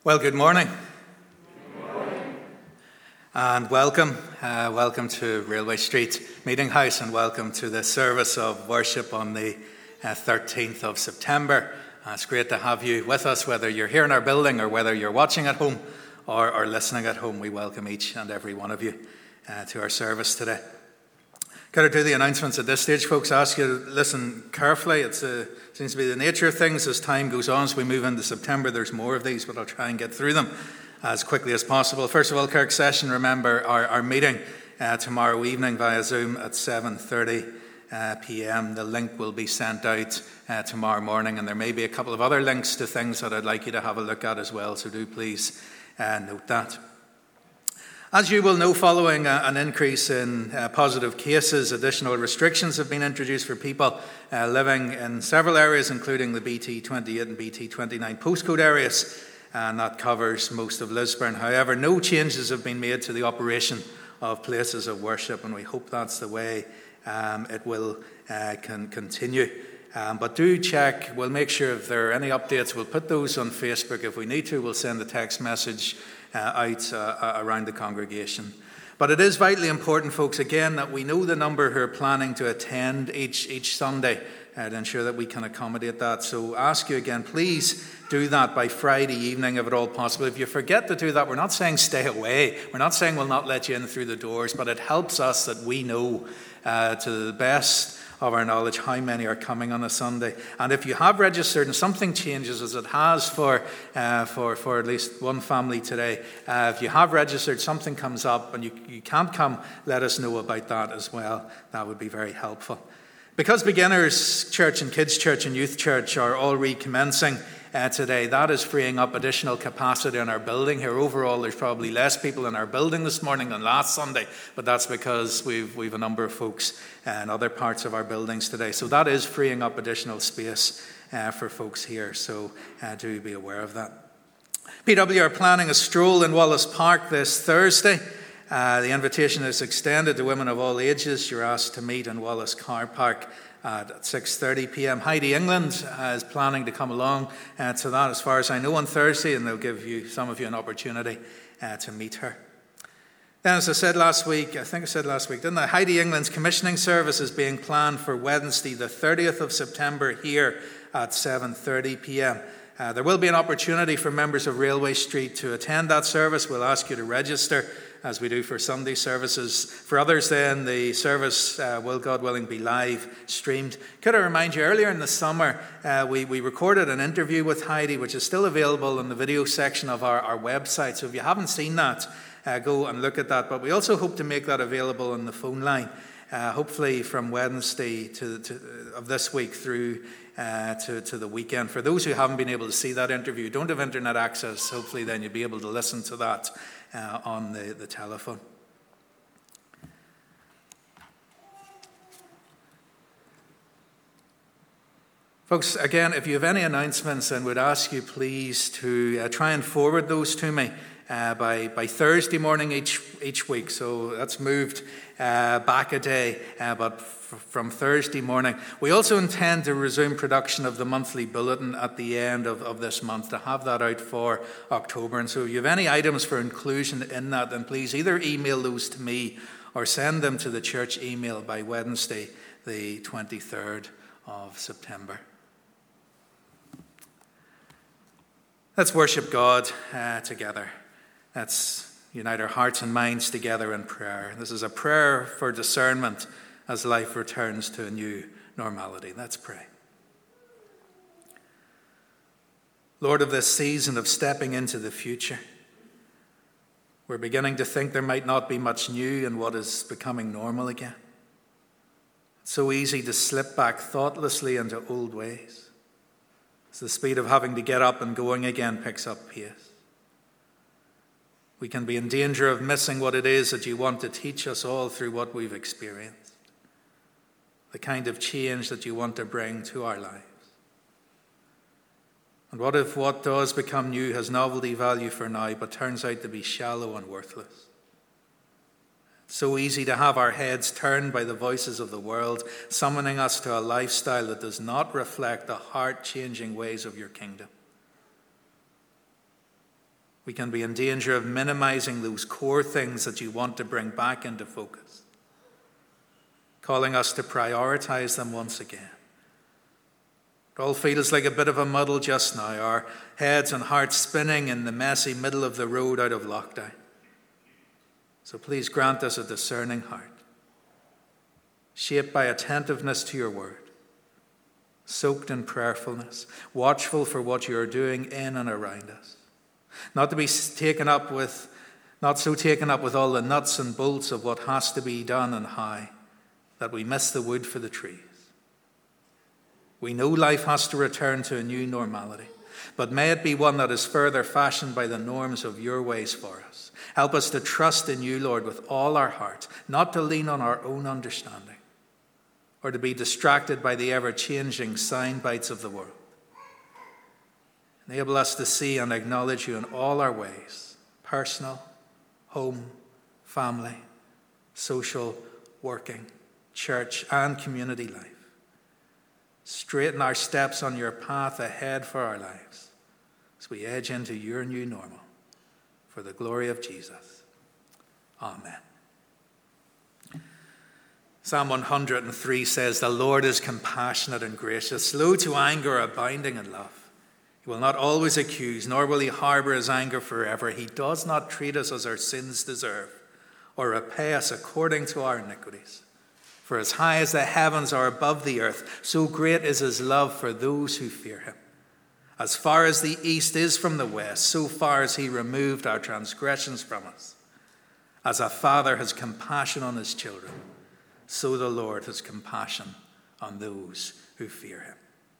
Well, good morning. And welcome. Welcome to Railway Street Meeting House, and welcome to the service of worship on the 13th of September. It's great to have you with us, whether you're here in our building or whether you're watching at home or listening at home. We welcome each and every one of you to our service today. Got to do the announcements at this stage, folks. I ask you to listen carefully. It seems to be the nature of things as time goes on. As we move into September, there's more of these, but I'll try and get through them as quickly as possible. First of all, Kirk Session, remember our meeting tomorrow evening via Zoom at 7:30 p.m. The link will be sent out tomorrow morning, and there may be a couple of other links to things that I'd like you to have a look at as well, so do please note that. As you will know, following an increase in positive cases, additional restrictions have been introduced for people living in several areas, including the BT28 and BT29 postcode areas, and that covers most of Lisburn. However, no changes have been made to the operation of places of worship, and we hope that's the way it will continue. But do check. We'll make sure if there are any updates, we'll put those on Facebook. If we need to, we'll send a text message out around the congregation. But it is vitally important, folks, again, that we know the number who are planning to attend each Sunday to ensure that we can accommodate that. So ask you again, please do that by Friday evening if at all possible. If you forget to do that, we're not saying stay away. We're not saying we'll not let you in through the doors, but it helps us that we know to the best of our knowledge how many are coming on a Sunday. And if you have registered and something changes, as it has for at least one family today, if you have registered, something comes up and you can't come, let us know about that as well. That would be very helpful. Because Beginners Church and Kids Church and Youth Church are all recommencing today, that is freeing up additional capacity in our building here. Overall, there's probably less people in our building this morning than last Sunday, but that's because we've a number of folks in other parts of our buildings today. So that is freeing up additional space for folks here, so do be aware of that. PW are planning a stroll in Wallace Park this Thursday. The invitation is extended to women of all ages. You're asked to meet in Wallace Car Park at 6:30 p.m. Heidi England is planning to come along to that, as far as I know, on Thursday, and they'll give some of you an opportunity to meet her. Then, as I said last week, didn't I? Heidi England's commissioning service is being planned for Wednesday, the 30th of September, here at 7:30 p.m. There will be an opportunity for members of Railway Street to attend that service. We'll ask you to register, as we do for Sunday services. For others then, the service will, God willing, be live streamed. Could I remind you, earlier in the summer, we recorded an interview with Heidi, which is still available in the video section of our website. So if you haven't seen that, go and look at that. But we also hope to make that available on the phone line, hopefully from Wednesday of this week through to the weekend. For those who haven't been able to see that interview, don't have internet access, hopefully then you'll be able to listen to that on the telephone. Folks, again, if you have any announcements, then we'd ask you please to try and forward those to me by Thursday morning each week. So that's moved back a day, but from Thursday morning. We also intend to resume production of the monthly bulletin at the end of this month, to have that out for October. And so if you have any items for inclusion in that, then please either email those to me or send them to the church email by Wednesday, the 23rd of September. Let's worship God together. Let's unite our hearts and minds together in prayer. This is a prayer for discernment as life returns to a new normality. Let's pray. Lord, of this season of stepping into the future, we're beginning to think there might not be much new in what is becoming normal again. It's so easy to slip back thoughtlessly into old ways as the speed of having to get up and going again picks up pace. We can be in danger of missing what it is that you want to teach us all through what we've experienced, the kind of change that you want to bring to our lives. And what if what does become new has novelty value for now, but turns out to be shallow and worthless? It's so easy to have our heads turned by the voices of the world, summoning us to a lifestyle that does not reflect the heart-changing ways of your kingdom. We can be in danger of minimizing those core things that you want to bring back into focus, calling us to prioritize them once again. It all feels like a bit of a muddle just now, our heads and hearts spinning in the messy middle of the road out of lockdown. So please grant us a discerning heart, shaped by attentiveness to your word, soaked in prayerfulness, watchful for what you are doing in and around us. Not so taken up with all the nuts and bolts of what has to be done and how, that we miss the wood for the trees. We know life has to return to a new normality, but may it be one that is further fashioned by the norms of your ways for us. Help us to trust in you, Lord, with all our heart, not to lean on our own understanding, or to be distracted by the ever-changing sound bites of the world. Enable us to see and acknowledge you in all our ways, personal, home, family, social, working, church, and community life. Straighten our steps on your path ahead for our lives as we edge into your new normal, for the glory of Jesus. Amen. Psalm 103 says, "The Lord is compassionate and gracious, slow to anger, abounding in love. He will not always accuse, nor will he harbor his anger forever. He does not treat us as our sins deserve, or repay us according to our iniquities. For as high as the heavens are above the earth, so great is his love for those who fear him. As far as the east is from the west, so far has he removed our transgressions from us. As a father has compassion on his children, so the Lord has compassion on those who fear him."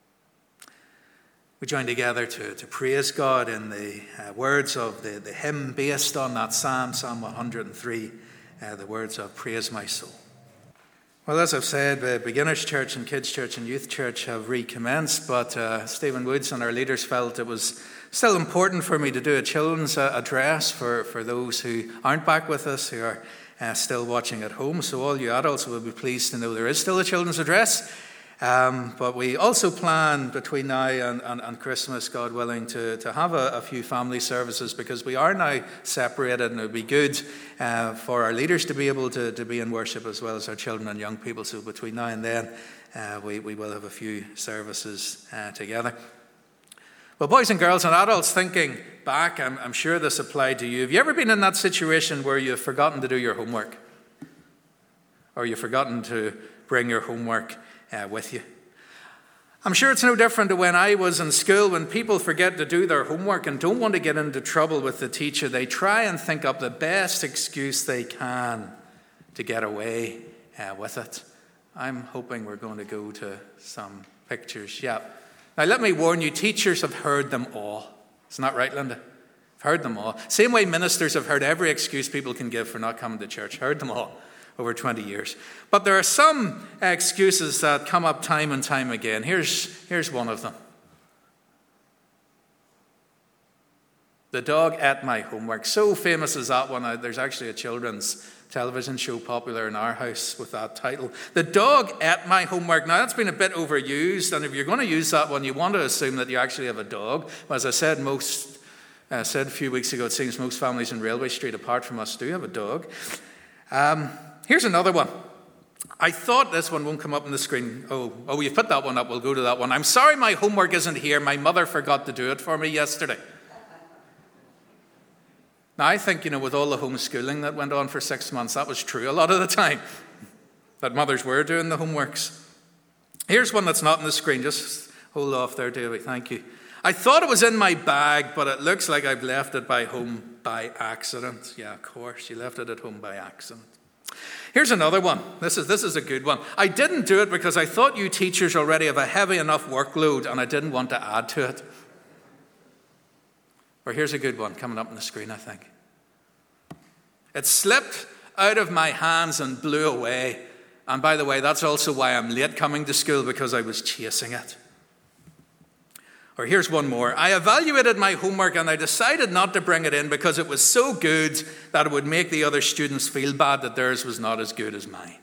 We join together to praise God in the words of the hymn based on that psalm, Psalm 103, the words of "Praise my soul." Well, as I've said, the Beginners Church and Kids Church and Youth Church have recommenced, but Stephen Woods and our leaders felt it was still important for me to do a children's address for those who aren't back with us, who are still watching at home. So all you adults will be pleased to know there is still a children's address. But we also plan between now and Christmas, God willing, to have a few family services, because we are now separated, and it would be good for our leaders to be able to be in worship as well as our children and young people. So between now and then, we will have a few services together. Well, boys and girls and adults, thinking back, I'm sure this applied to you. Have you ever been in that situation where you've forgotten to do your homework? Or you've forgotten to bring your homework with you? I'm sure it's no different to when I was in school. When people forget to do their homework and don't want to get into trouble with the teacher, they try and think up the best excuse they can to get away with it. I'm hoping we're going to go to some pictures. Yeah. Now let me warn you, teachers have heard them all. Isn't that right, Linda? I've heard them all. Same way ministers have heard every excuse people can give for not coming to church. Heard them all over 20 years. But there are some excuses that come up time and time again. Here's one of them. The dog ate my homework. So famous is that one. There's actually a children's television show popular in our house with that title. The dog ate my homework. Now, that's been a bit overused, and if you're going to use that one, you want to assume that you actually have a dog. As I said, said a few weeks ago, it seems most families in Railway Street, apart from us, do have a dog. Here's another one. I thought this one won't come up on the screen. Oh, you've put that one up. We'll go to that one. I'm sorry my homework isn't here. My mother forgot to do it for me yesterday. Now, I think, with all the homeschooling that went on for 6 months, that was true a lot of the time, that mothers were doing the homeworks. Here's one that's not on the screen. Just hold off there, Davey. Thank you. I thought it was in my bag, but it looks like I've left it by home by accident. Yeah, of course, you left it at home by accident. Here's another one. This is a good one. I didn't do it because I thought you teachers already have a heavy enough workload and I didn't want to add to it. Or here's a good one coming up on the screen, I think. It slipped out of my hands and blew away. And by the way, that's also why I'm late coming to school, because I was chasing it. Or here's one more. I evaluated my homework and I decided not to bring it in because it was so good that it would make the other students feel bad that theirs was not as good as mine.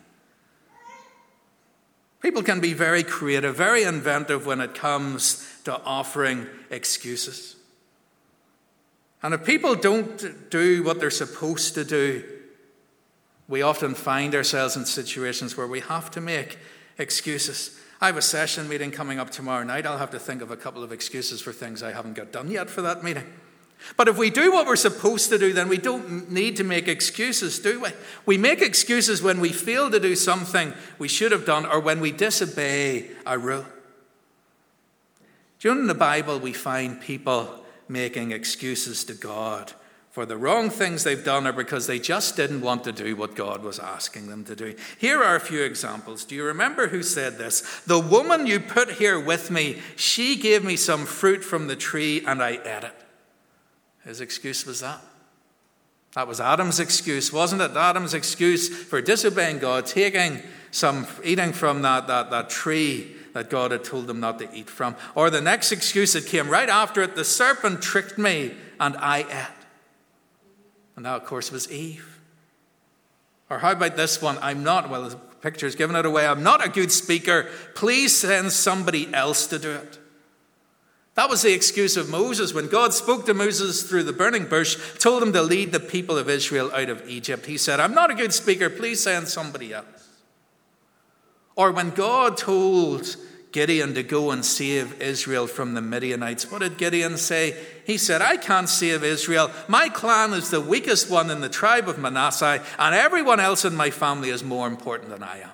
People can be very creative, very inventive when it comes to offering excuses. And if people don't do what they're supposed to do, we often find ourselves in situations where we have to make excuses. I have a session meeting coming up tomorrow night. I'll have to think of a couple of excuses for things I haven't got done yet for that meeting. But if we do what we're supposed to do, then we don't need to make excuses, do we? We make excuses when we fail to do something we should have done or when we disobey a rule. Do you know, in the Bible we find people making excuses to God for the wrong things they've done or because they just didn't want to do what God was asking them to do. Here are a few examples. Do you remember who said this? The woman you put here with me, she gave me some fruit from the tree and I ate it. His excuse was that. That was Adam's excuse, wasn't it? Adam's excuse for disobeying God, eating from that tree that God had told them not to eat from. Or the next excuse that came right after it, the serpent tricked me and I ate. And that, of course, was Eve. Or how about this one? The picture's giving it away. I'm not a good speaker. Please send somebody else to do it. That was the excuse of Moses. When God spoke to Moses through the burning bush, told him to lead the people of Israel out of Egypt, he said, I'm not a good speaker. Please send somebody else. Or when God told Gideon to go and save Israel from the Midianites, what did Gideon say? He said, I can't save Israel. My clan is the weakest one in the tribe of Manasseh, and everyone else in my family is more important than I am.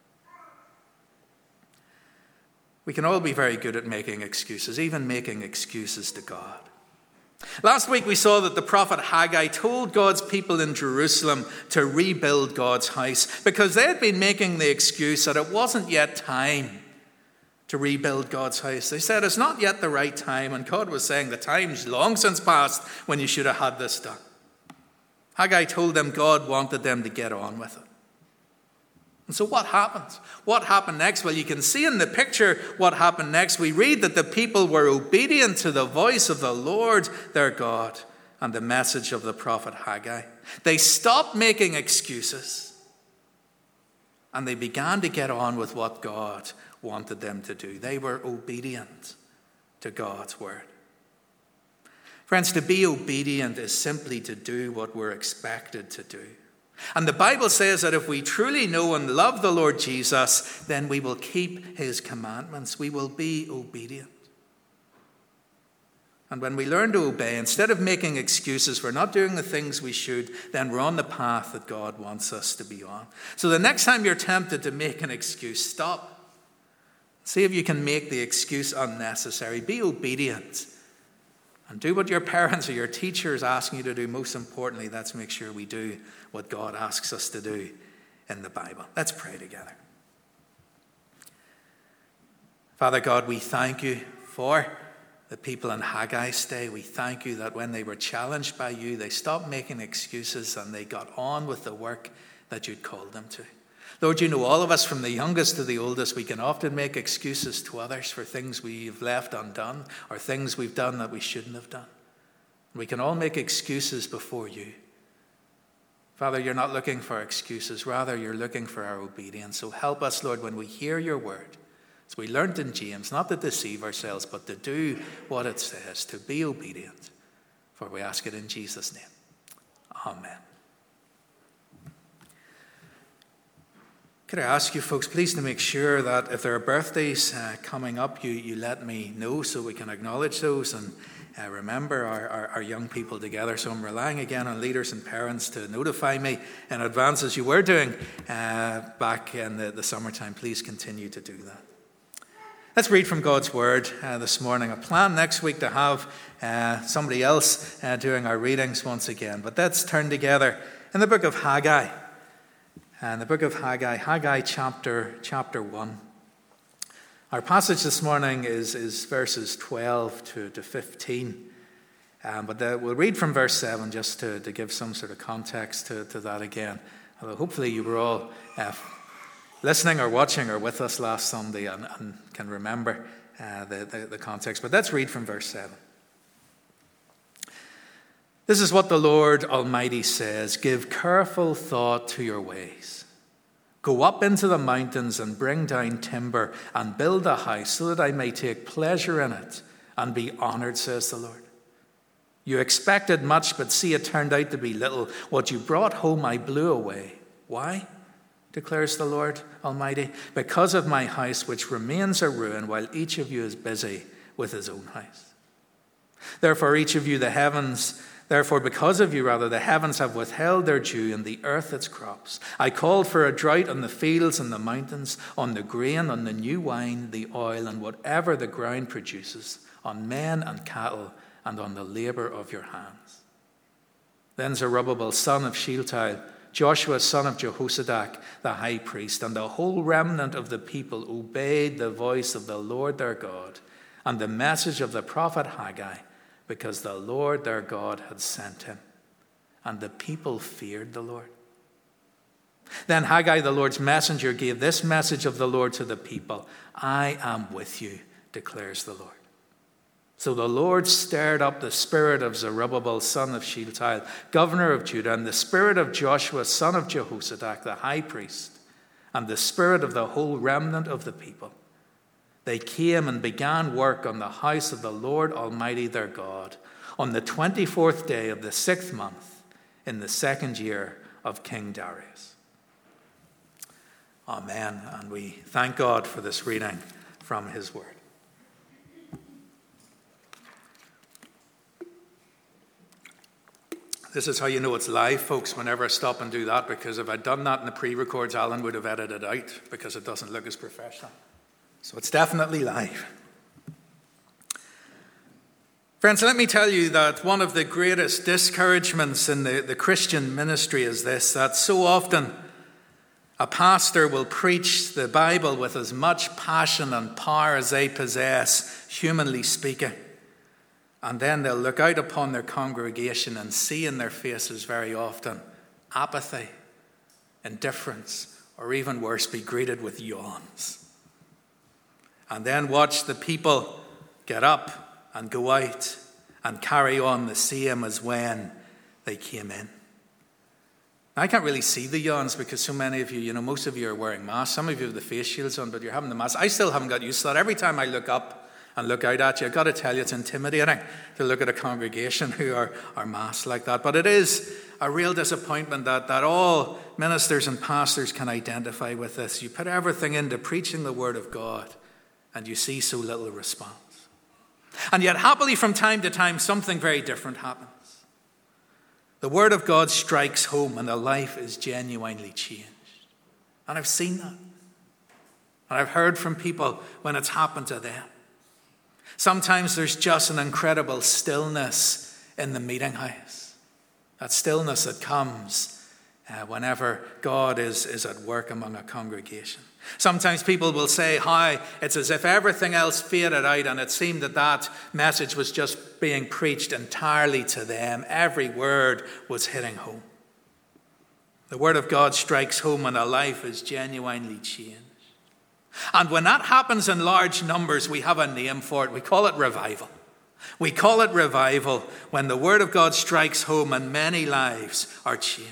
We can all be very good at making excuses, even making excuses to God. Last week we saw that the prophet Haggai told God's people in Jerusalem to rebuild God's house because they had been making the excuse that it wasn't yet time to rebuild God's house. They said it's not yet the right time, and God was saying the time's long since passed when you should have had this done. Haggai told them God wanted them to get on with it. And so what happened? What happened next? Well, you can see in the picture what happened next. We read that the people were obedient to the voice of the Lord their God and the message of the prophet Haggai. They stopped making excuses and they began to get on with what God wanted them to do. They were obedient to God's word. Friends, to be obedient is simply to do what we're expected to do. And the Bible says that if we truly know and love the Lord Jesus, then we will keep his commandments. We will be obedient. And when we learn to obey, instead of making excuses for not doing the things we should, then we're on the path that God wants us to be on. So the next time you're tempted to make an excuse, stop. See if you can make the excuse unnecessary. Be obedient. And do what your parents or your teacher is asking you to do. Most importantly, let's make sure we do what God asks us to do in the Bible. Let's pray together. Father God, we thank you for the people in Haggai's day. We thank you that when they were challenged by you, they stopped making excuses and they got on with the work that you'd called them to. Lord, you know all of us from the youngest to the oldest, we can often make excuses to others for things we've left undone or things we've done that we shouldn't have done. We can all make excuses before you. Father, you're not looking for excuses. Rather, you're looking for our obedience. So help us, Lord, when we hear your word, as we learned in James, not to deceive ourselves, but to do what it says, to be obedient. For we ask it in Jesus' name. Amen. Could I ask you folks, please, to make sure that if there are birthdays coming up, you let me know so we can acknowledge those and remember our young people together. So I'm relying again on leaders and parents to notify me in advance, as you were doing back in the summertime. Please continue to do that. Let's read from God's word this morning. I plan next week to have somebody else doing our readings once again. But let's turn together in the book of Haggai. And the book of Haggai chapter 1. Our passage this morning is verses 12 to 15. But we'll read from verse 7 just to give some sort of context to that again. Although hopefully you were all listening or watching or with us last Sunday and can remember the context. But let's read from verse 7. This is what the Lord Almighty says. Give careful thought to your ways. Go up into the mountains and bring down timber and build a house so that I may take pleasure in it and be honored, says the Lord. You expected much, but see, it turned out to be little. What you brought home I blew away. Why? Declares the Lord Almighty. Because of my house, which remains a ruin, while each of you is busy with his own house. Therefore, because of you, the heavens have withheld their dew, and the earth its crops. I called for a drought on the fields and the mountains, on the grain, on the new wine, the oil, and whatever the ground produces, on men and cattle, and on the labor of your hands. Then Zerubbabel, son of Shealtiel, Joshua, son of Jehozadak, the high priest, and the whole remnant of the people obeyed the voice of the Lord their God and the message of the prophet Haggai, because the Lord their God had sent him. And the people feared the Lord. Then Haggai, the Lord's messenger, gave this message of the Lord to the people: I am with you, declares the Lord. So the Lord stirred up the spirit of Zerubbabel, son of Shealtiel, governor of Judah, and the spirit of Joshua, son of Jehozadak, the high priest, and the spirit of the whole remnant of the people. They came and began work on the house of the Lord Almighty their God on the 24th day of the 6th month in the 2nd year of King Darius. Amen. And we thank God for this reading from his word. This is how you know it's live, folks, whenever I stop and do that, because if I'd done that in the pre-records, Alan would have edited it out because it doesn't look as professional. So it's definitely live. Friends, let me tell you that one of the greatest discouragements in the Christian ministry is this, that so often a pastor will preach the Bible with as much passion and power as they possess, humanly speaking. And then they'll look out upon their congregation and see in their faces very often apathy, indifference, or even worse, be greeted with yawns. And then watch the people get up and go out and carry on the same as when they came in. I can't really see the yawns because so many of you, most of you are wearing masks. Some of you have the face shields on, but you're having the mask. I still haven't got used to that. Every time I look up and look out at you, I've got to tell you, it's intimidating to look at a congregation who are masked like that. But it is a real disappointment that all ministers and pastors can identify with this. You put everything into preaching the word of God, and you see so little response. And yet, happily, from time to time, something very different happens. The word of God strikes home, and the life is genuinely changed. And I've seen that. And I've heard from people when it's happened to them. Sometimes there's just an incredible stillness in the meeting house. That stillness that comes whenever God is at work among a congregation. Sometimes people will say how it's as if everything else faded out and it seemed that message was just being preached entirely to them. Every word was hitting home. The word of God strikes home and a life is genuinely changed. And when that happens in large numbers, we have a name for it. We call it revival. We call it revival when the word of God strikes home and many lives are changed.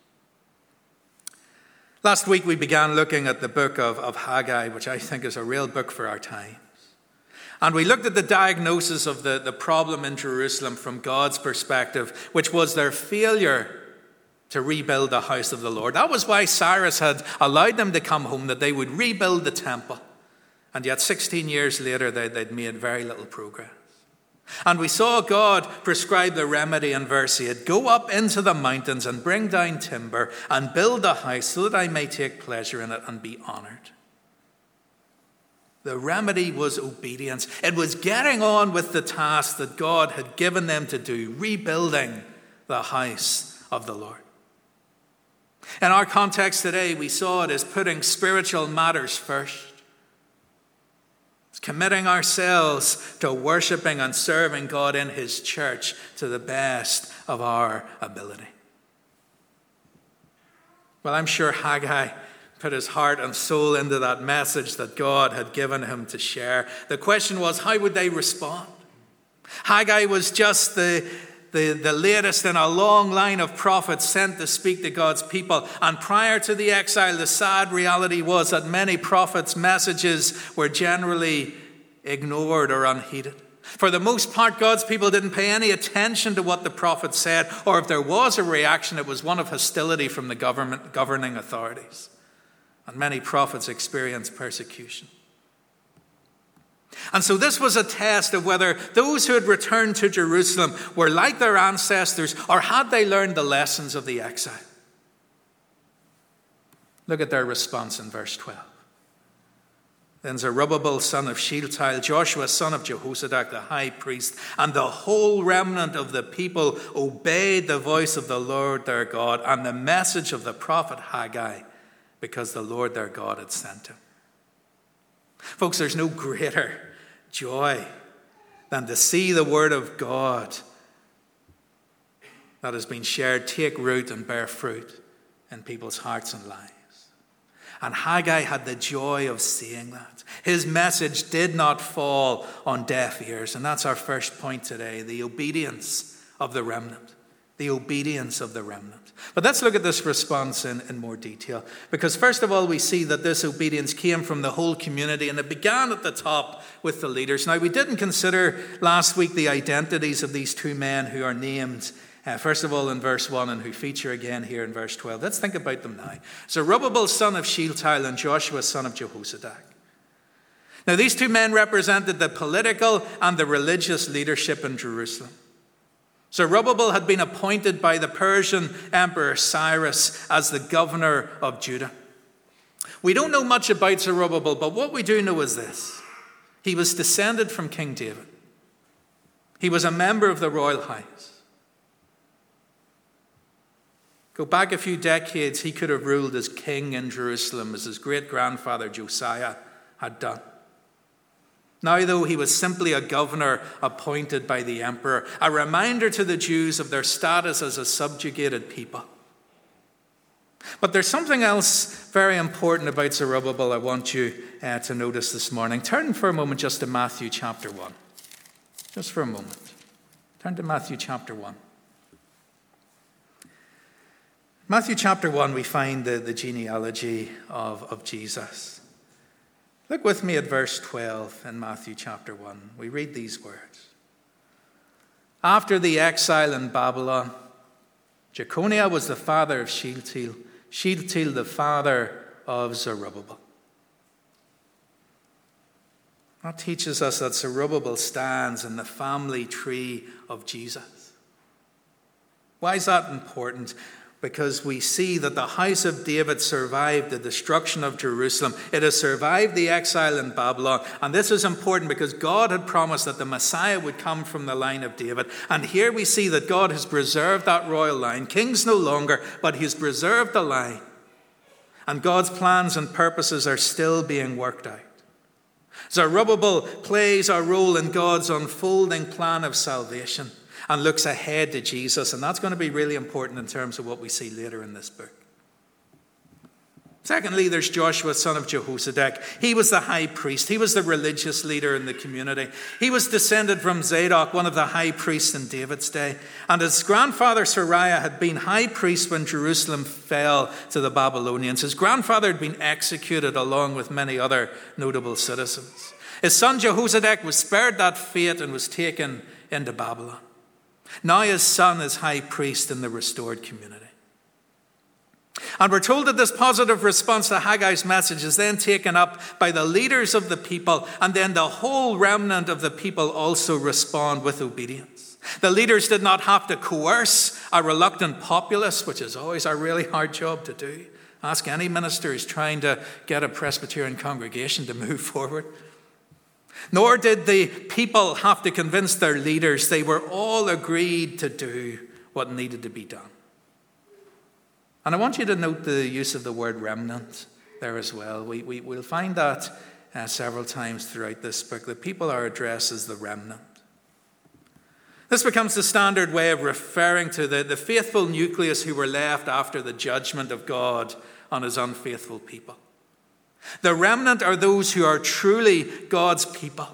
Last week we began looking at the book of Haggai, which I think is a real book for our times. And we looked at the diagnosis of the problem in Jerusalem from God's perspective, which was their failure to rebuild the house of the Lord. That was why Cyrus had allowed them to come home, that they would rebuild the temple. And yet 16 years later, they'd made very little progress. And we saw God prescribe the remedy in verse 8. Go up into the mountains and bring down timber and build a house so that I may take pleasure in it and be honored. The remedy was obedience. It was getting on with the task that God had given them to do, rebuilding the house of the Lord. In our context today, we saw it as putting spiritual matters first. It's committing ourselves to worshiping and serving God in his church to the best of our ability. Well, I'm sure Haggai put his heart and soul into that message that God had given him to share. The question was, how would they respond? Haggai was just the latest in a long line of prophets sent to speak to God's people. And prior to the exile, the sad reality was that many prophets' messages were generally ignored or unheeded. For the most part, God's people didn't pay any attention to what the prophet said, or if there was a reaction, it was one of hostility from the governing authorities. And many prophets experienced persecution. And so this was a test of whether those who had returned to Jerusalem were like their ancestors, or had they learned the lessons of the exile. Look at their response in verse 12. Then Zerubbabel, son of Shealtiel, Joshua, son of Jehozadak, the high priest, and the whole remnant of the people obeyed the voice of the Lord their God and the message of the prophet Haggai, because the Lord their God had sent him. Folks, there's no greater joy than to see the word of God that has been shared take root and bear fruit in people's hearts and lives. And Haggai had the joy of seeing that. His message did not fall on deaf ears. And that's our first point today, the obedience of the remnant. The obedience of the remnant. But let's look at this response in more detail. Because first of all, we see that this obedience came from the whole community, and it began at the top with the leaders. Now, we didn't consider last week the identities of these two men who are named first of all in verse 1 and who feature again here in verse 12. Let's think about them now. Zerubbabel, son of Shealtiel, and Joshua, son of Jehozadak. Now, these two men represented the political and the religious leadership in Jerusalem. Zerubbabel had been appointed by the Persian Emperor Cyrus as the governor of Judah. We don't know much about Zerubbabel, but what we do know is this. He was descended from King David. He was a member of the royal house. Go back a few decades, he could have ruled as king in Jerusalem, as his great-grandfather Josiah had done. Now, though, he was simply a governor appointed by the emperor, a reminder to the Jews of their status as a subjugated people. But there's something else very important about Zerubbabel I want you to notice this morning. Turn for a moment just to Matthew chapter 1. Just for a moment. Turn to Matthew chapter 1. Matthew chapter 1, we find the genealogy of Jesus. Look with me at verse 12 in Matthew chapter 1. We read these words. After the exile in Babylon, Jeconiah was the father of Shealtiel, Shealtiel the father of Zerubbabel. That teaches us that Zerubbabel stands in the family tree of Jesus. Why is that important? Because we see that the house of David survived the destruction of Jerusalem. It has survived the exile in Babylon. And this is important because God had promised that the Messiah would come from the line of David. And here we see that God has preserved that royal line. Kings no longer, but he's preserved the line. And God's plans and purposes are still being worked out. Zerubbabel plays a role in God's unfolding plan of salvation and looks ahead to Jesus. And that's going to be really important in terms of what we see later in this book. Secondly, there's Joshua, son of Jehozadak. He was the high priest. He was the religious leader in the community. He was descended from Zadok, one of the high priests in David's day. And his grandfather Sariah had been high priest when Jerusalem fell to the Babylonians. His grandfather had been executed along with many other notable citizens. His son Jehozadak was spared that fate and was taken into Babylon. Now his son is high priest in the restored community. And we're told that this positive response to Haggai's message is then taken up by the leaders of the people, and then the whole remnant of the people also respond with obedience. The leaders did not have to coerce a reluctant populace, which is always a really hard job to do. Ask any minister who's trying to get a Presbyterian congregation to move forward. Nor did the people have to convince their leaders. They were all agreed to do what needed to be done. And I want you to note the use of the word remnant there as well. We'll find that several times throughout this book. The people are addressed as the remnant. This becomes the standard way of referring to the faithful nucleus who were left after the judgment of God on his unfaithful people. The remnant are those who are truly God's people.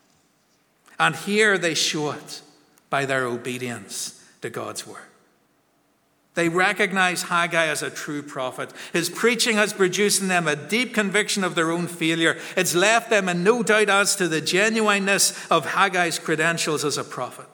And here they show it by their obedience to God's word. They recognize Haggai as a true prophet. His preaching has produced in them a deep conviction of their own failure. It's left them in no doubt as to the genuineness of Haggai's credentials as a prophet.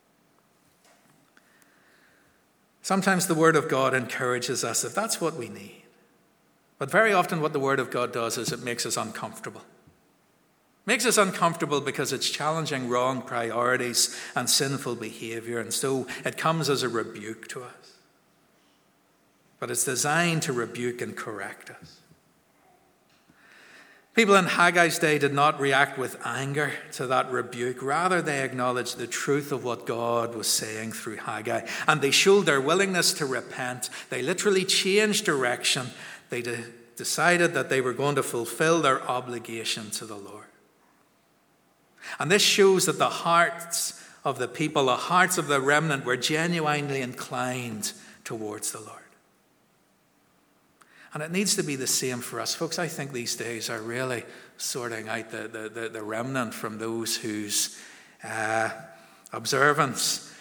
Sometimes the Word of God encourages us if that's what we need. But very often what the Word of God does is it makes us uncomfortable. It makes us uncomfortable because it's challenging wrong priorities and sinful behavior, and so it comes as a rebuke to us. But it's designed to rebuke and correct us. People in Haggai's day did not react with anger to that rebuke. Rather, they acknowledged the truth of what God was saying through Haggai, and they showed their willingness to repent. They literally changed direction. They decided that they were going to fulfill their obligation to the Lord. And this shows that the hearts of the people, the hearts of the remnant, were genuinely inclined towards the Lord. And it needs to be the same for us. Folks, I think these days are really sorting out the remnant from those whose observance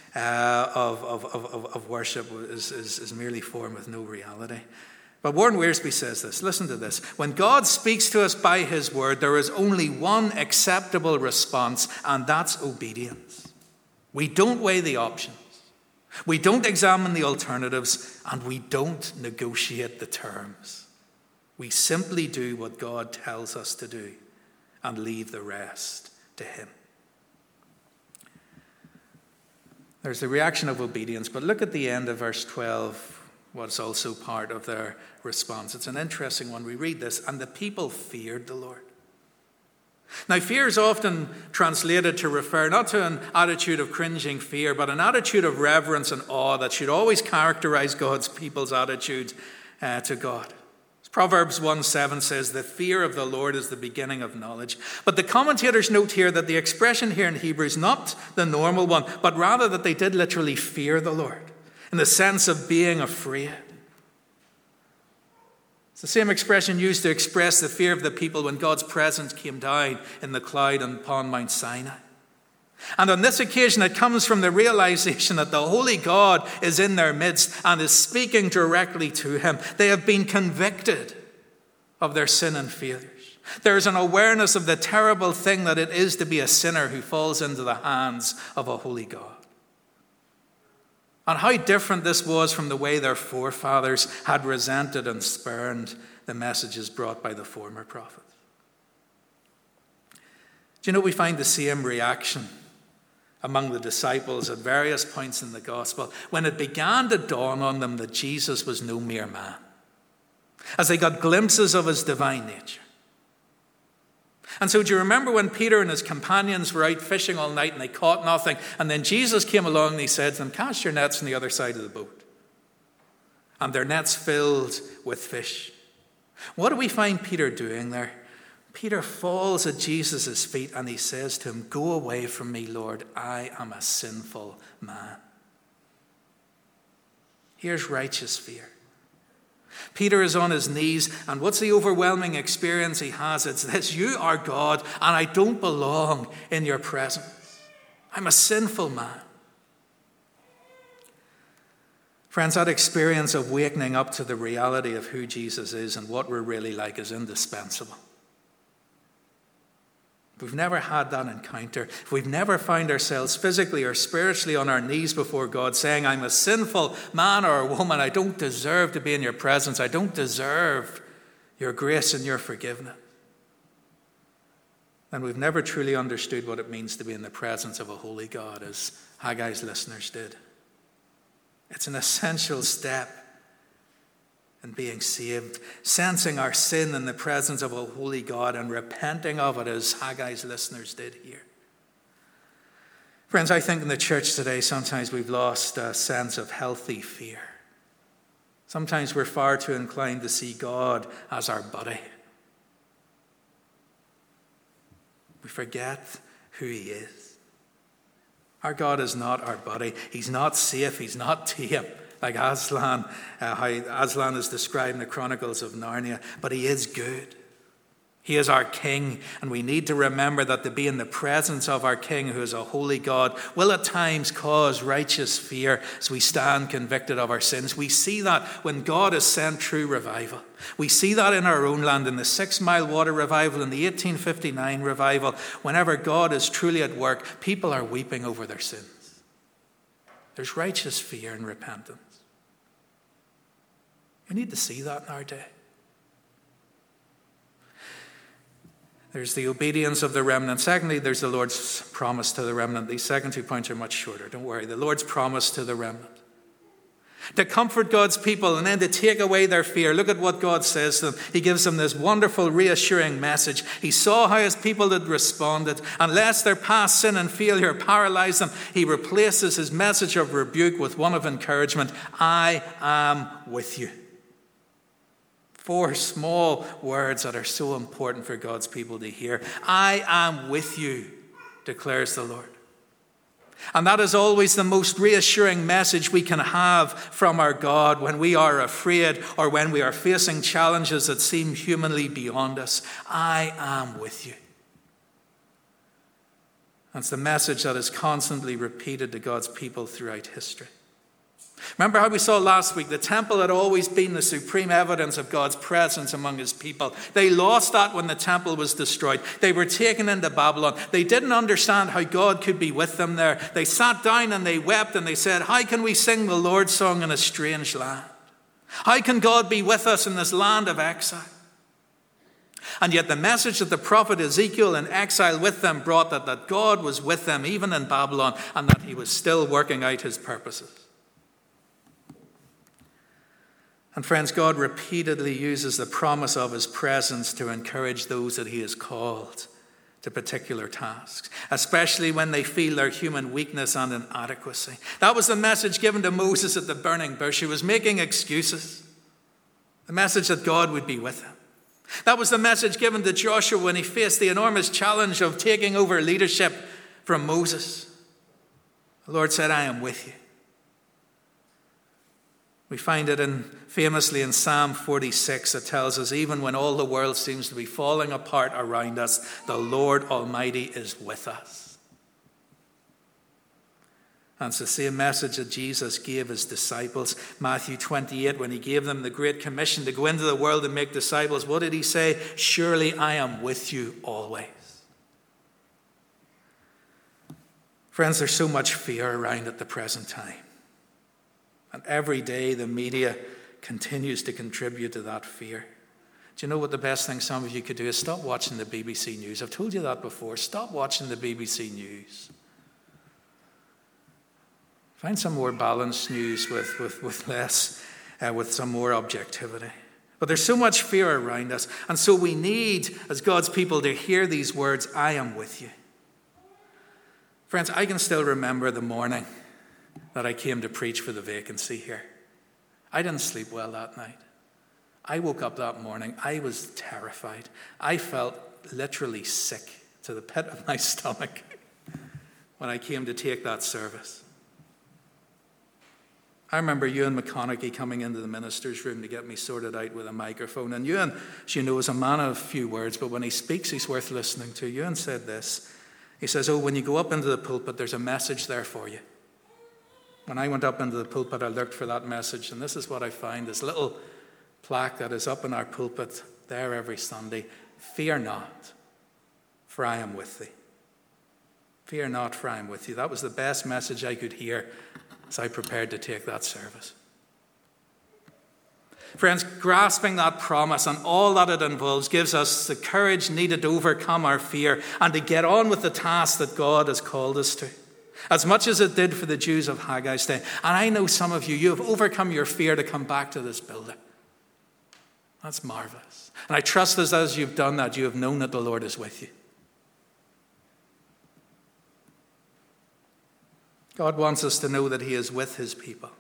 of worship is merely form with no reality. But Warren Wiersbe says this. Listen to this. When God speaks to us by his word, there is only one acceptable response, and that's obedience. We don't weigh the options. We don't examine the alternatives, and we don't negotiate the terms. We simply do what God tells us to do and leave the rest to him. There's the reaction of obedience, but look at the end of verse 12, what's also part of their response. It's an interesting one. We read this, and the people feared the Lord. Now, fear is often translated to refer not to an attitude of cringing fear, but an attitude of reverence and awe that should always characterize God's people's attitude to God. Proverbs 1:7 says, "The fear of the Lord is the beginning of knowledge." But the commentators note here that the expression here in Hebrew is not the normal one, but rather that they did literally fear the Lord, in the sense of being afraid. It's the same expression used to express the fear of the people when God's presence came down in the cloud upon Mount Sinai. And on this occasion, it comes from the realization that the Holy God is in their midst and is speaking directly to him. They have been convicted of their sin and failures. There is an awareness of the terrible thing that it is to be a sinner who falls into the hands of a holy God. And how different this was from the way their forefathers had resented and spurned the messages brought by the former prophets. Do you know we find the same reaction among the disciples at various points in the gospel when it began to dawn on them that Jesus was no mere man, as they got glimpses of his divine nature. And so do you remember when Peter and his companions were out fishing all night and they caught nothing, and then Jesus came along and he said to them, "Cast your nets on the other side of the boat." And their nets filled with fish. What do we find Peter doing there? Peter falls at Jesus' feet and he says to him, "Go away from me, Lord, I am a sinful man." Here's righteous fear. Peter is on his knees, and what's the overwhelming experience he has? It's this: you are God, and I don't belong in your presence. I'm a sinful man. Friends, that experience of waking up to the reality of who Jesus is and what we're really like is indispensable. If we've never had that encounter, if we've never found ourselves physically or spiritually on our knees before God saying, "I'm a sinful man or a woman, I don't deserve to be in your presence, I don't deserve your grace and your forgiveness," then we've never truly understood what it means to be in the presence of a holy God, as Haggai's listeners did. It's an essential step in being saved, sensing our sin in the presence of a holy God and repenting of it, as Haggai's listeners did here. Friends, I think in the church today sometimes we've lost a sense of healthy fear. Sometimes we're far too inclined to see God as our buddy. We forget who he is. Our God is not our buddy. He's not safe. He's not tame, like Aslan, how Aslan is described in the Chronicles of Narnia, but he is good. He is our King, and we need to remember that to be in the presence of our King, who is a holy God, will at times cause righteous fear as we stand convicted of our sins. We see that when God has sent true revival. We see that in our own land, in the 6 Mile Water Revival, in the 1859 revival. Whenever God is truly at work, people are weeping over their sins. There's righteous fear and repentance. We need to see that in our day. There's the obedience of the remnant. Secondly, there's the Lord's promise to the remnant. These second 2 points are much shorter. Don't worry. The Lord's promise to the remnant. To comfort God's people and then to take away their fear. Look at what God says to them. He gives them this wonderful, reassuring message. He saw how his people had responded. Unless their past sin and failure paralyzed them, he replaces his message of rebuke with one of encouragement. I am with you. 4 small words that are so important for God's people to hear. I am with you, declares the Lord. And that is always the most reassuring message we can have from our God when we are afraid or when we are facing challenges that seem humanly beyond us. I am with you. That's the message that is constantly repeated to God's people throughout history. Remember how we saw last week, the temple had always been the supreme evidence of God's presence among his people. They lost that when the temple was destroyed. They were taken into Babylon. They didn't understand how God could be with them there. They sat down and they wept and they said, how can we sing the Lord's song in a strange land? How can God be with us in this land of exile? And yet the message that the prophet Ezekiel in exile with them brought, that God was with them even in Babylon and that he was still working out his purposes. And friends, God repeatedly uses the promise of his presence to encourage those that he has called to particular tasks, especially when they feel their human weakness and inadequacy. That was the message given to Moses at the burning bush. He was making excuses. The message that God would be with him. That was the message given to Joshua when he faced the enormous challenge of taking over leadership from Moses. The Lord said, I am with you. We find it famously in Psalm 46 that tells us, even when all the world seems to be falling apart around us, the Lord Almighty is with us. And it's the same message that Jesus gave his disciples. Matthew 28, when he gave them the Great Commission to go into the world and make disciples, what did he say? Surely I am with you always. Friends, there's so much fear around at the present time. And every day the media continues to contribute to that fear. Do you know what the best thing some of you could do is stop watching the BBC News? I've told you that before. Stop watching the BBC News. Find some more balanced news with less, with some more objectivity. But there's so much fear around us. And so we need, as God's people, to hear these words, I am with you. Friends, I can still remember the morning that I came to preach for the vacancy here. I didn't sleep well that night. I woke up that morning. I was terrified. I felt literally sick to the pit of my stomach when I came to take that service. I remember Ewan McConaughey coming into the minister's room to get me sorted out with a microphone. And Ewan, as you know, is a man of few words, but when he speaks, he's worth listening to. Ewan said this. He says, when you go up into the pulpit, there's a message there for you. When I went up into the pulpit, I looked for that message, and this is what I found, this little plaque that is up in our pulpit there every Sunday. Fear not, for I am with thee. Fear not, for I am with you. That was the best message I could hear as I prepared to take that service. Friends, grasping that promise and all that it involves gives us the courage needed to overcome our fear and to get on with the task that God has called us to. As much as it did for the Jews of Haggai's day. And I know some of you have overcome your fear to come back to this building. That's marvelous. And I trust that as you've done that, you have known that the Lord is with you. God wants us to know that he is with his people.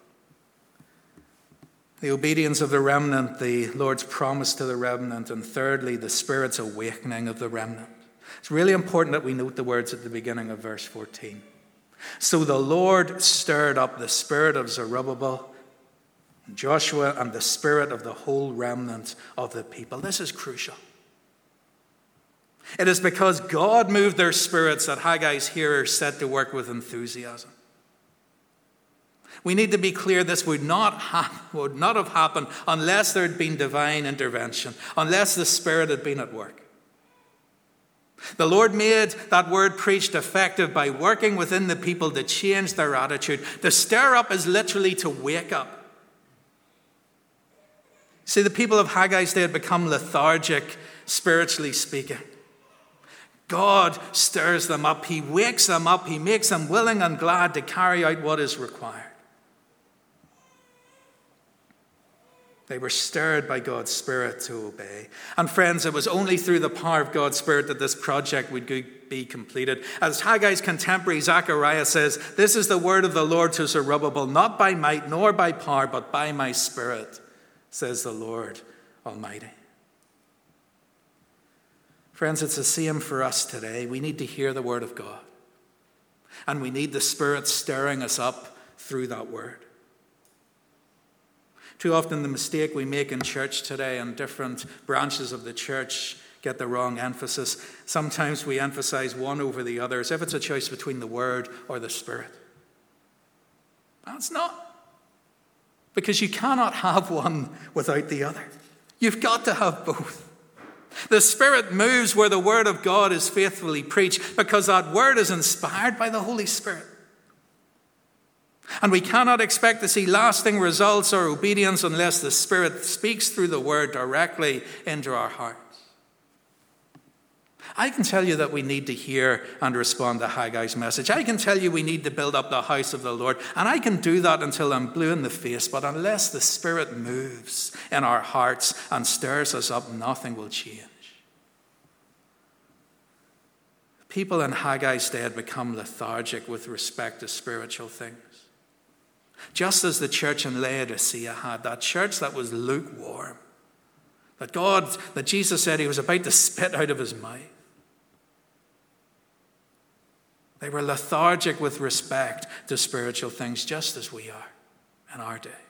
The obedience of the remnant, the Lord's promise to the remnant, and thirdly, the Spirit's awakening of the remnant. It's really important that we note the words at the beginning of verse 14. So the Lord stirred up the spirit of Zerubbabel, Joshua, and the spirit of the whole remnant of the people. This is crucial. It is because God moved their spirits that Haggai's hearers set to work with enthusiasm. We need to be clear this would not have happened unless there had been divine intervention, unless the Spirit had been at work. The Lord made that word preached effective by working within the people to change their attitude. To stir up is literally to wake up. See, the people of Haggai's day had become lethargic, spiritually speaking. God stirs them up. He wakes them up. He makes them willing and glad to carry out what is required. They were stirred by God's Spirit to obey. And friends, it was only through the power of God's Spirit that this project would be completed. As Haggai's contemporary Zechariah says, "This is the word of the Lord to Zerubbabel, not by might nor by power, but by my Spirit, says the Lord Almighty." Friends, it's the same for us today. We need to hear the word of God. And we need the Spirit stirring us up through that word. Too often the mistake we make in church today, and different branches of the church get the wrong emphasis. Sometimes we emphasize one over the other as if it's a choice between the word or the Spirit. That's not. Because you cannot have one without the other. You've got to have both. The Spirit moves where the word of God is faithfully preached because that word is inspired by the Holy Spirit. And we cannot expect to see lasting results or obedience unless the Spirit speaks through the word directly into our hearts. I can tell you that we need to hear and respond to Haggai's message. I can tell you we need to build up the house of the Lord. And I can do that until I'm blue in the face. But unless the Spirit moves in our hearts and stirs us up, nothing will change. People in Haggai's day had become lethargic with respect to spiritual things. Just as the church in Laodicea had, that church that was lukewarm, that Jesus said he was about to spit out of his mouth. They were lethargic with respect to spiritual things, just as we are in our day.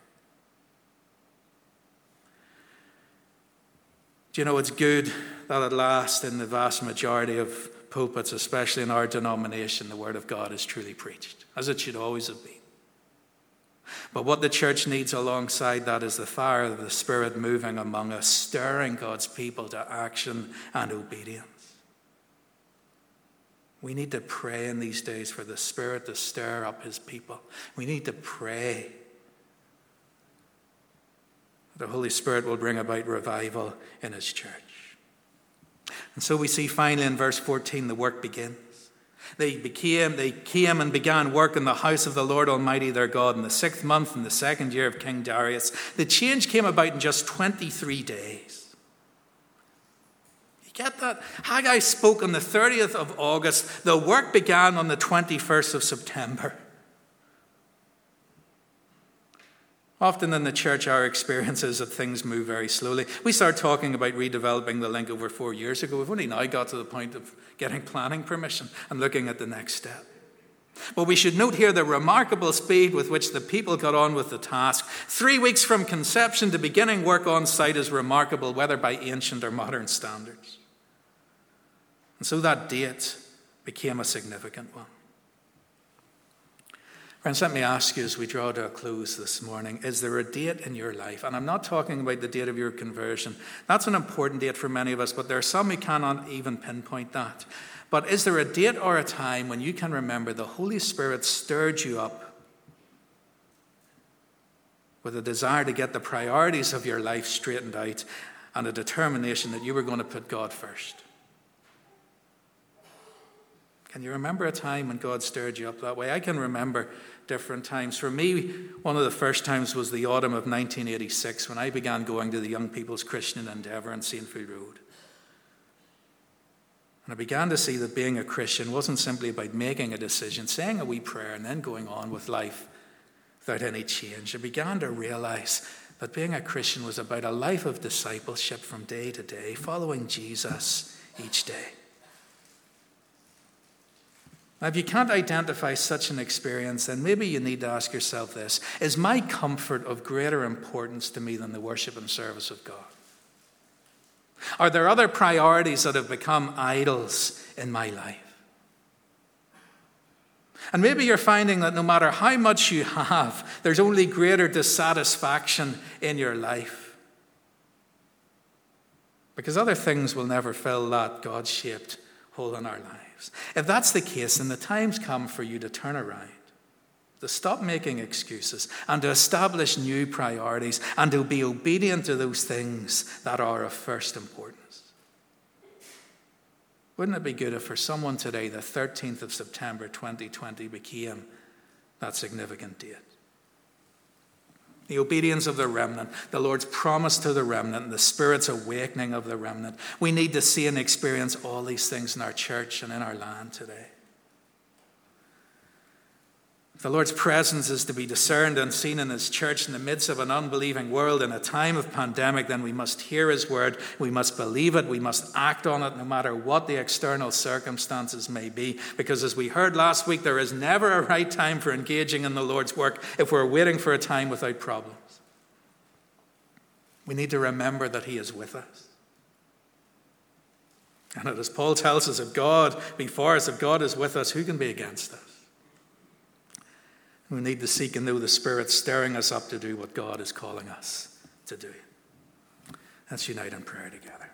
Do you know, it's good that at last in the vast majority of pulpits, especially in our denomination, the word of God is truly preached, as it should always have been. But what the church needs alongside that is the fire of the Spirit moving among us, stirring God's people to action and obedience. We need to pray in these days for the Spirit to stir up his people. We need to pray that the Holy Spirit will bring about revival in his church. And so we see finally in verse 14 the work begins. They came and began work in the house of the Lord Almighty their God in the 6th month in the 2nd year of King Darius. The change came about in just 23 days. You get that? Haggai spoke on the 30th of August. The work began on the 21st of September. Often in the church, our experience is that things move very slowly. We started talking about redeveloping the link over 4 years ago. We've only now got to the point of getting planning permission and looking at the next step. But we should note here the remarkable speed with which the people got on with the task. 3 weeks from conception to beginning work on site is remarkable, whether by ancient or modern standards. And so that date became a significant one. Friends, let me ask you as we draw to a close this morning, is there a date in your life? And I'm not talking about the date of your conversion. That's an important date for many of us, but there are some who cannot even pinpoint that. But is there a date or a time when you can remember the Holy Spirit stirred you up with a desire to get the priorities of your life straightened out and a determination that you were going to put God first? Can you remember a time when God stirred you up that way? I can remember different times. For me, one of the first times was the autumn of 1986 when I began going to the Young People's Christian Endeavour on Saintfield Road. And I began to see that being a Christian wasn't simply about making a decision, saying a wee prayer, and then going on with life without any change. I began to realize that being a Christian was about a life of discipleship from day to day, following Jesus each day. Now, if you can't identify such an experience, then maybe you need to ask yourself this: is my comfort of greater importance to me than the worship and service of God? Are there other priorities that have become idols in my life? And maybe you're finding that no matter how much you have, there's only greater dissatisfaction in your life. Because other things will never fill that God-shaped hole in our lives. If that's the case, then the time's come for you to turn around, to stop making excuses, and to establish new priorities, and to be obedient to those things that are of first importance. Wouldn't it be good if for someone today, the 13th of September 2020 became that significant date? The obedience of the remnant, the Lord's promise to the remnant, and the Spirit's awakening of the remnant. We need to see and experience all these things in our church and in our land today. If the Lord's presence is to be discerned and seen in his church in the midst of an unbelieving world in a time of pandemic, then we must hear his word, we must believe it, we must act on it no matter what the external circumstances may be. Because as we heard last week, there is never a right time for engaging in the Lord's work if we're waiting for a time without problems. We need to remember that he is with us. And as Paul tells us, if God be for us, if God is with us, who can be against us? We need to seek and know the Spirit stirring us up to do what God is calling us to do. Let's unite in prayer together.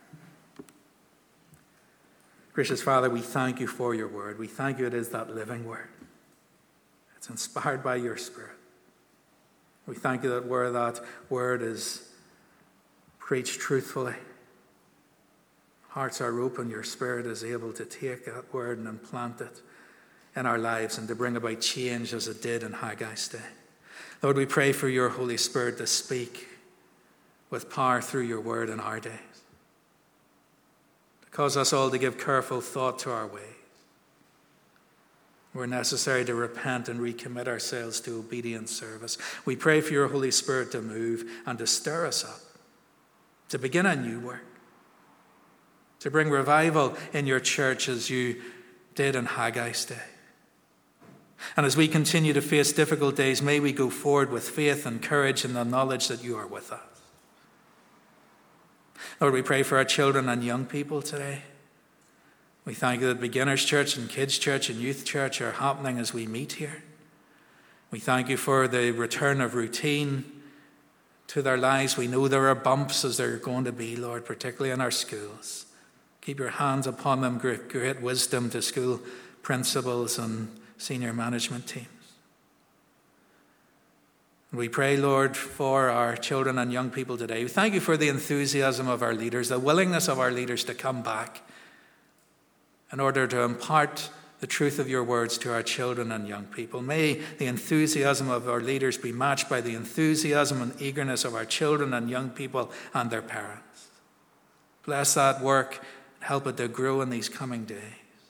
Gracious Father, we thank you for your word. We thank you it is that living word. It's inspired by your Spirit. We thank you that where that word is preached truthfully, hearts are open, your Spirit is able to take that word and implant it in our lives and to bring about change as it did in Haggai's day. Lord, we pray for your Holy Spirit to speak with power through your word in our days, to cause us all to give careful thought to our ways. Where necessary to repent and recommit ourselves to obedient service. We pray for your Holy Spirit to move and to stir us up, to begin a new work, to bring revival in your church as you did in Haggai's day. And as we continue to face difficult days, may we go forward with faith and courage in the knowledge that you are with us. Lord, we pray for our children and young people today. We thank you that beginners church and kids church and youth church are happening as we meet here. We thank you for the return of routine to their lives. We know there are bumps as there are going to be, Lord, particularly in our schools. Keep your hands upon them, great wisdom to school principals and senior management teams. We pray, Lord, for our children and young people today. We thank you for the enthusiasm of our leaders, the willingness of our leaders to come back in order to impart the truth of your words to our children and young people. May the enthusiasm of our leaders be matched by the enthusiasm and eagerness of our children and young people and their parents. Bless that work and help it to grow in these coming days.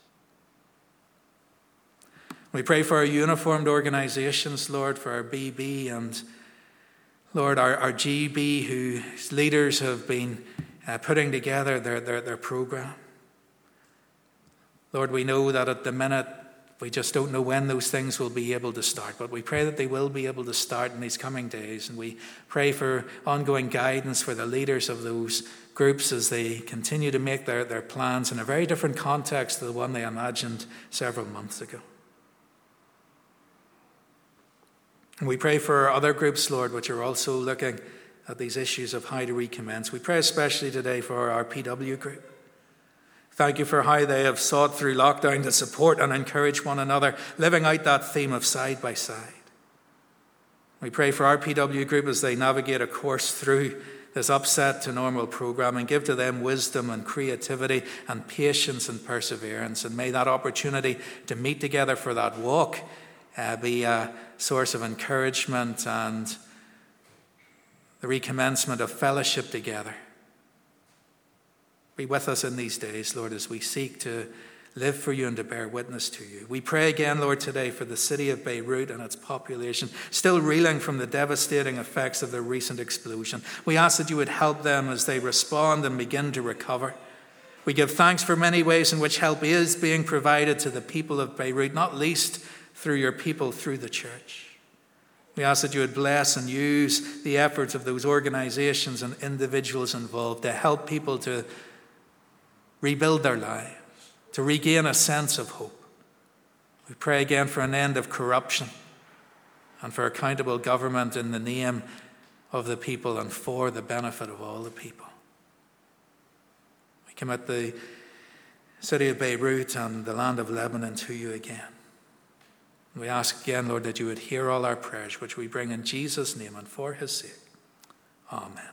We pray for our uniformed organizations, Lord, for our BB and, Lord, our GB, whose leaders have been putting together their program. Lord, we know that at the minute, we just don't know when those things will be able to start, but we pray that they will be able to start in these coming days, and we pray for ongoing guidance for the leaders of those groups as they continue to make their plans in a very different context to the one they imagined several months ago. And we pray for other groups, Lord, which are also looking at these issues of how to recommence. We pray especially today for our PW group. Thank you for how they have sought through lockdown to support and encourage one another, living out that theme of side by side. We pray for our PW group as they navigate a course through this upset to normal program, and give to them wisdom and creativity and patience and perseverance. And may that opportunity to meet together for that walk be a source of encouragement and the recommencement of fellowship together. Be with us in these days, Lord, as we seek to live for you and to bear witness to you. We pray again, Lord, today for the city of Beirut and its population, still reeling from the devastating effects of the recent explosion. We ask that you would help them as they respond and begin to recover. We give thanks for many ways in which help is being provided to the people of Beirut, not least through your people, through the church. We ask that you would bless and use the efforts of those organizations and individuals involved to help people to rebuild their lives, to regain a sense of hope. We pray again for an end of corruption and for accountable government in the name of the people and for the benefit of all the people. We commit the city of Beirut and the land of Lebanon to you again. We ask again, Lord, that you would hear all our prayers, which we bring in Jesus' name and for his sake. Amen.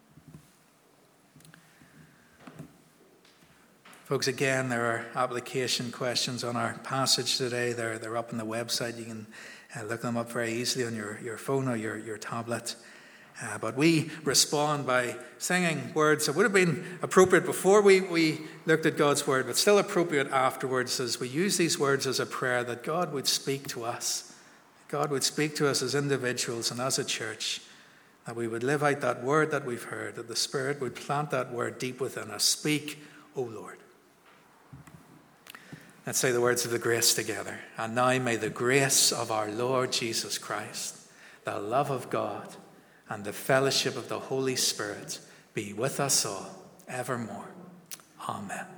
Folks, again, there are application questions on our passage today. They're up on the website. You can look them up very easily on your phone or your tablet. But we respond by singing words that would have been appropriate before we looked at God's word, but still appropriate afterwards as we use these words as a prayer that God would speak to us. God would speak to us as individuals and as a church, that we would live out that word that we've heard, that the Spirit would plant that word deep within us. Speak, O Lord. Let's say the words of the grace together. And now may the grace of our Lord Jesus Christ, the love of God, and the fellowship of the Holy Spirit be with us all evermore. Amen.